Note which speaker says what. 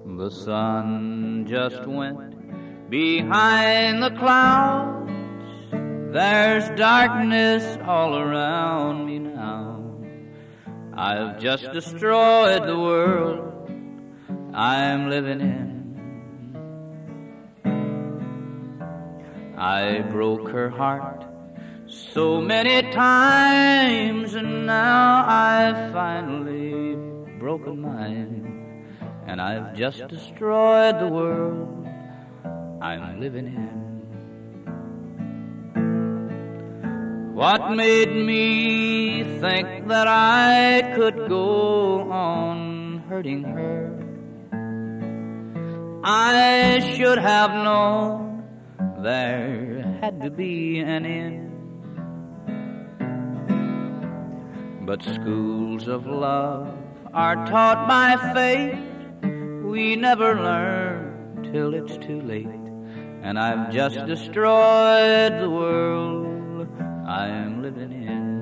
Speaker 1: The sun just went behind the clouds. There's darkness all around me now. I've just destroyed the world I'm living in. I broke her heart so many times, and now I've finally broken mine. And I've just destroyed the world I'm living in. What made me think that I could go on hurting her? I should have known there had to be an end. But schools of love are taught by fate. We never learn till it's too late. And I've just destroyed the world I'm living in.